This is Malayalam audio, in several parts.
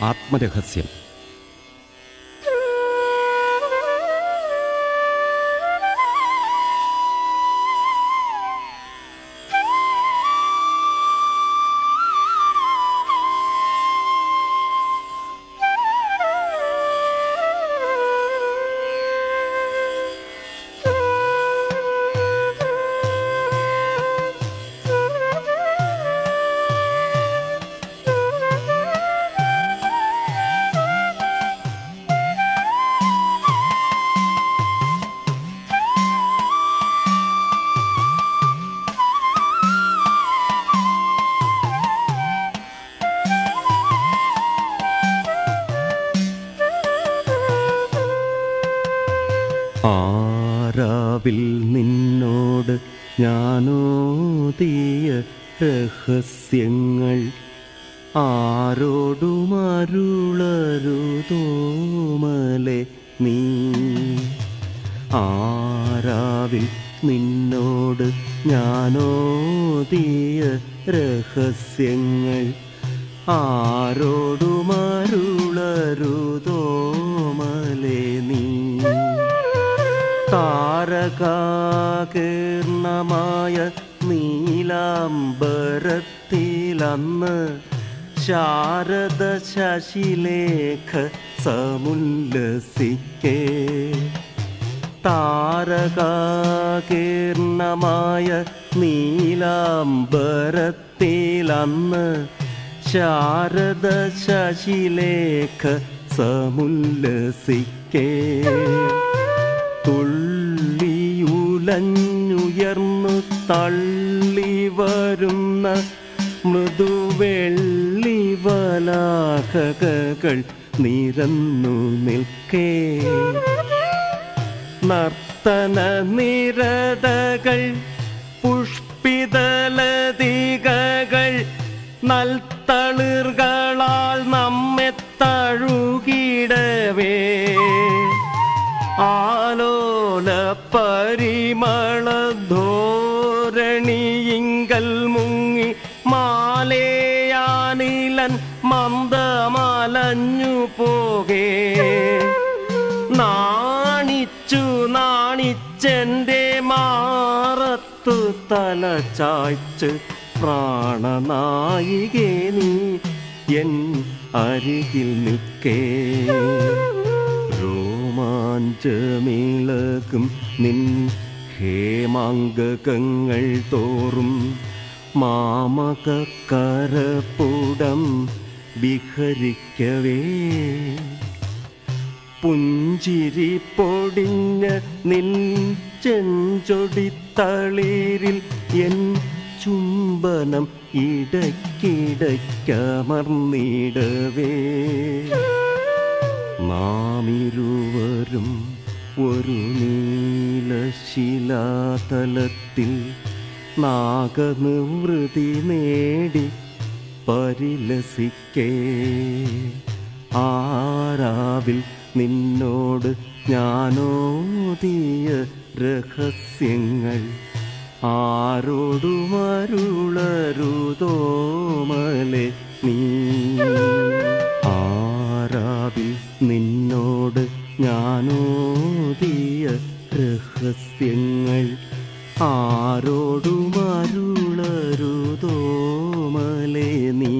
ആത്മരഹസ്യം. ആരാവിൽ നിന്നോട് ഞാനോതിയ രഹസ്യങ്ങൾ ആരോടുമരുളരുതോമലെ നീ. ആരാവിൽ നിന്നോട് ഞാനോതിയ രഹസ്യങ്ങൾ ആരോടുമരുളരുതോമലെ നീ. താരകാകീർണമായ നീലാംബരത്തിലന്ന് ശാരദ ശശിലേഖ സമുല്ലസിക്കേ. താരകാകീർണമായ നീലാംബരത്തിലന്ന് ശാരദ ശശിലേഖ സമുല്ലസിക്കേ. തുള്ളിയുലഞ്ഞുയർന്നു തള്ളി വരുന്ന മൃദുവെള്ളിവലാഹകൾ നിരന്നു നിൽക്കേ. നർത്തന നിരതകൾ പുഷ്പിതലതികകൾ നൽത്തളിർകളാൽ നമ്മെ തഴുകിടവേ. ആലോല പരിമളധോരണിയിങ്കൽ മുങ്ങി മാലേയാനിലൻ മന്ദമലഞ്ഞു പോകേ. നാണിച്ചു നാണിച്ചെൻ്റെ മാറത്തു തല ചായ്ച്ച് പ്രാണനായികേ നീ എൻ അരികിൽ നിൽക്കേ. രോമാഞ്ചമിളകും നിൻ ഹേമാംഗകങ്ങൾ തോറും മാമകക്കരപ്പുടം വിഹരിക്കവേ. പുഞ്ചിരി പൊടിഞ്ഞ നിൻ ചെഞ്ചൊടിത്തളിരിൽ എൻ ചുംബനം ഇടയ്ക്കിടയ്ക്കമർന്നിടവേ. നാമിരുവരും ഒരു നീലശിലാതലത്തിൽ നാഗനിവൃത്തി നേടി പരിലസിക്കേ. ആരാവിൽ നിന്നോട് ഞാനോതിയ രഹസ്യങ്ങൾ ആരോടുമരുളരുതോമലെ നീ. ആരാവിൽ നിന്നോട് ഞാനോതിയ രഹസ്യങ്ങൾ ആരോടുമരുളരുതോമലെ നീ.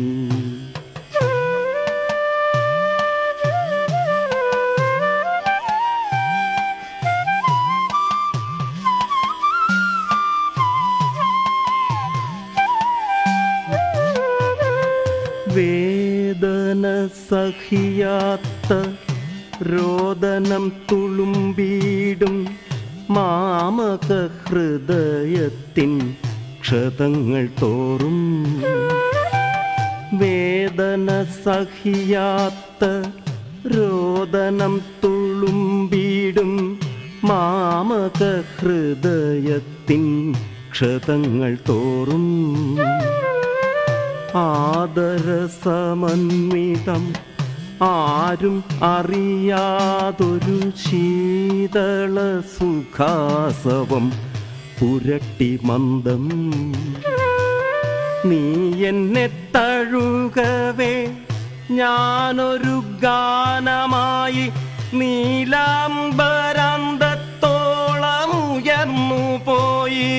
വേദന സഹിയാത്ത രോദനം തുളുമ്പീടും മാമക ഹൃദയത്തിൻ ക്ഷതങ്ങൾ തോറും. വേദന സഹിയാത്ത രോദനം തുളുമ്പീടും മാമക ഹൃദയത്തിൻ ക്ഷതങ്ങൾ തോറും. ആദരസമന്വിതം ആരും അറിയാതൊരു ശീതള സുഖാസവം പുരട്ടി മന്ദം. നീ എന്നെ തഴുകവേ ഞാനൊരു ഗാനമായി നീലാംബരാന്തത്തോളം ഉയർന്നു പോയി.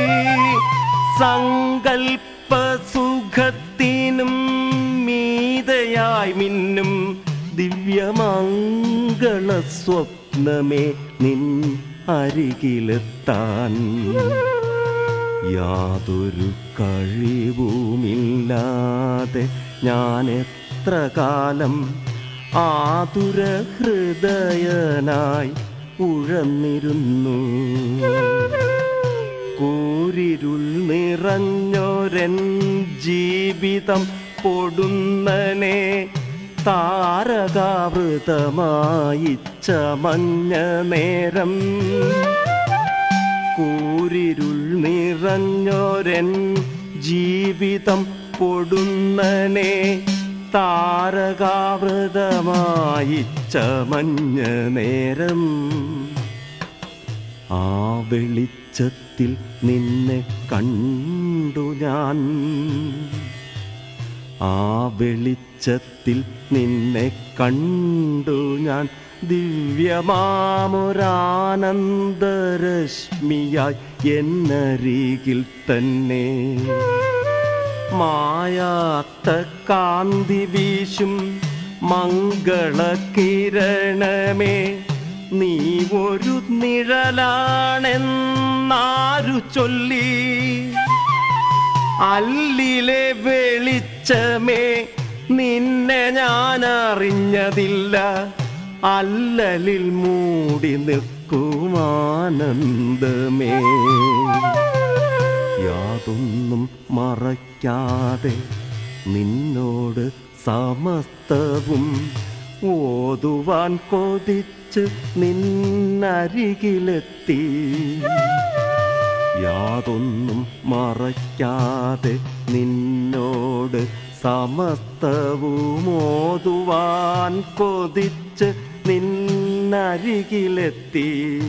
സങ്കൽപ്പ സുഖത്തിനും മീതയായി മിന്നും ദിവ്യമംഗള സ്വപ്നമേ നിൻ അരികിലെത്താൻ യാതൊരു കഴിവുമില്ലാതെ ഞാൻ എത്ര കാലം ആതുര ഹൃദയനായി ഉഴന്നിരുന്നു. കൂരിരുൾ നിറഞ്ഞൊരൻ ജീവിതം പൊടുന്നനെ താരകാവൃതമായി ചമഞ്ഞ നേരം. കൂരിരുൾ നിറഞ്ഞൊരൻ ജീവിതം പൊടുന്നനെ താരകാവൃതമായി ചമഞ്ഞ നേരം. ആ വെളിച്ചത്തിൽ നിന്നെ കണ്ടു ഞാൻ. ആ വെളിച്ചത്തിൽ നിന്നെ കണ്ടു ഞാൻ. ദിവ്യമാമൊരാനന്ദരശ്മിയായി എന്നരികിൽ തന്നെ. മായാത്ത കാന്തി വീശും മംഗളകിരണമേ, നീ ഒരു നിഴലാണെന്നാരു ചൊല്ലി. അല്ലിലെ വെളിച്ചമേ, നിന്നെ ഞാൻ അറിഞ്ഞതില്ല. അല്ലലിൽ മൂടി നിൽക്കുമാനന്ദമേ, യാതൊന്നും മറയ്ക്കാതെ നിന്നോട് സമസ്തവും ഓതുവാൻ കൊതിച്ച് നിന്നരികിലെത്തി. യാതൊന്നും മറയ്ക്കാതെ നിന്നോട് സമസ്തവും ഓതുവാൻ കൊതിച്ച് നിന്നരികിലെത്തി.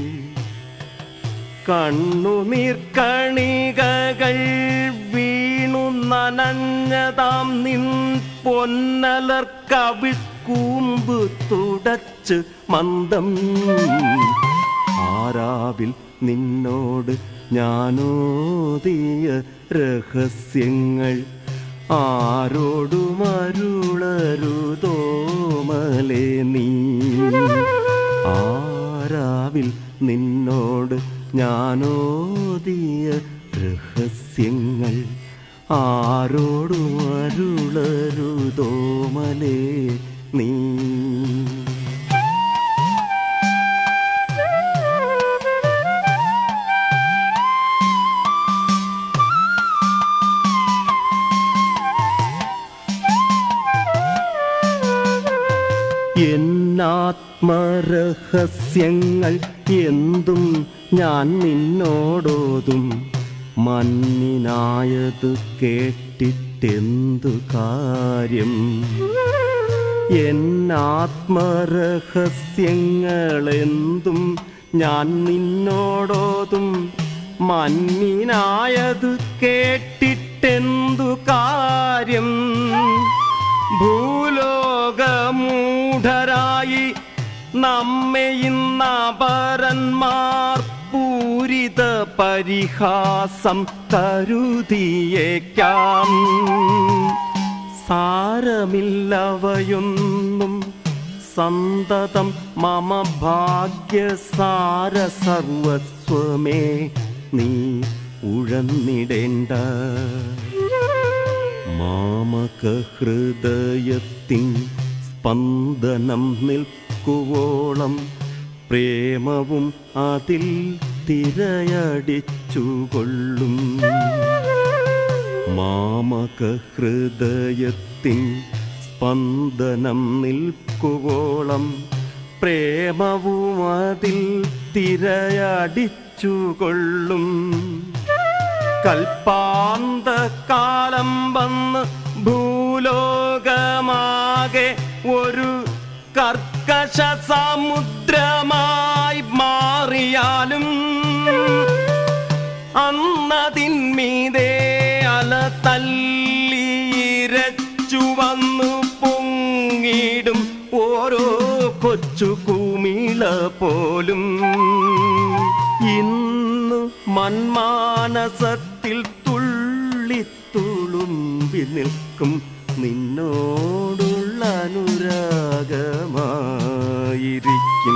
കണ്ണുനീർക്കണികകൾ വീണു നനഞ്ഞതാം നിൻ പൊന്നലർക്കവിൾക്കൂമ്പ് തുടച്ച് മന്ദം. ആരാവിൽ നിന്നോട് ഞാനോദിയ രഹസ്യങ്ങൾ ആരോടുമരുളരുതോമലേ നീ. ആരാവിൽ നിന്നോട് ഞാനോദിയ രഹസ്യങ്ങൾ ആരോടുമരുളരുതോമലേ നീ. എന്നാത്മരഹസ്യങ്ങൾ എന്തും ഞാൻ നിന്നോടോതും. മന്നിനായത് കേട്ടിട്ടെന്തു കാര്യം? എന്നാത്മരഹസ്യങ്ങളെന്തും ഞാൻ നിന്നോടോതും. മന്നിനായത് കേട്ടിട്ടെന്തു കാര്യം? ഭൂലോകമൂഢരായി നമ്മെ ഇന്നപരന്മാർ പൂരിത പരിഹാസം കരുതിയേക്കാം. സാരമില്ലവയൊന്നും സന്തതം മമ ഭാഗ്യസാര സർവസ്വമേ നീ ഉഴന്നിടേണ്ട. മാമക ഹൃദയത്തിൻ സ്പന്ദനം നിൽക്കുവോളം പ്രേമവും അതിൽ തിരയടിച്ചുകൊള്ളും. മാമക ഹൃദയത്തിൻ സ്പന്ദനം നിൽക്കുവോളം പ്രേമവും അതിൽ തിരയടിച്ചുകൊള്ളും. കൽപ്പാന്തകാലം വന്ന് ഭൂലോകമാകെ ഒരു കർക്കശ സമുദ്രമായി മാറിയാലും അന്നതിന്മീതേ അല തല്ലിയിരച്ചു വന്നു പൊങ്ങി കൊച്ചു കുമിള പോലും ഇന്നു മന്മാനസത്തിൽ തുള്ളിത്തുളുമ്പി നിൽക്കും നിന്നോടുള്ള അനുരാഗമായിരിക്കും.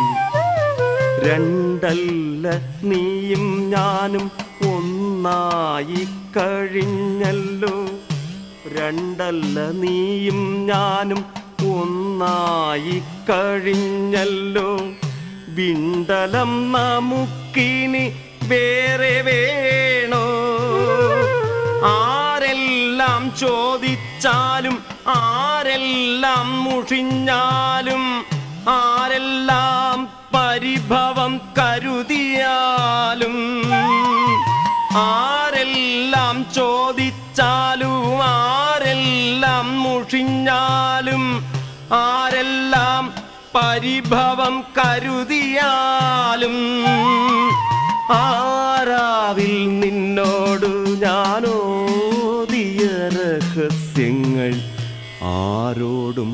രണ്ടല്ല നീയും ഞാനും ഒന്നായി കഴിഞ്ഞല്ലോ. രണ്ടല്ല നീയും ഞാനും ഒന്നായി കഴിഞ്ഞല്ലോ. വിണ്ടലം നമുക്കിനി വേറെ വേണോ? ആരെല്ലാം ചോദിച്ചാലും ആരെല്ലാം മുഷിഞ്ഞാലും ആരെല്ലാം പരിഭവം കരുതിയാലും ആരെല്ലാം ചോദിച്ചാലും ആരെല്ലാം മുഷിഞ്ഞാലും ആരെല്ലാം പരിഭവം കരുതിയാലും ആരാവിൽ നിന്നോട് ഞാനോദിയ രഹസ്യങ്ങൾ ആരോടും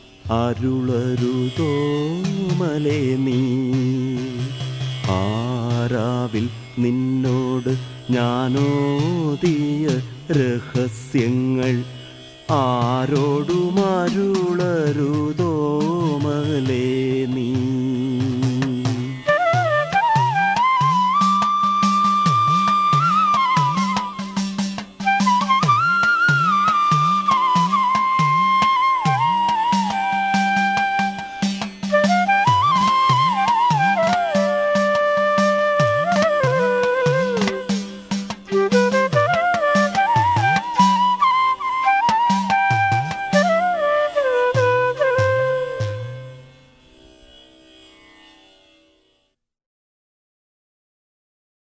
അരുളരുതോമലേ നീ. ആരാവിൽ നിന്നോട് ഞാനോദിയ രഹസ്യങ്ങൾ ആരോടും അരുളരുതോമലേ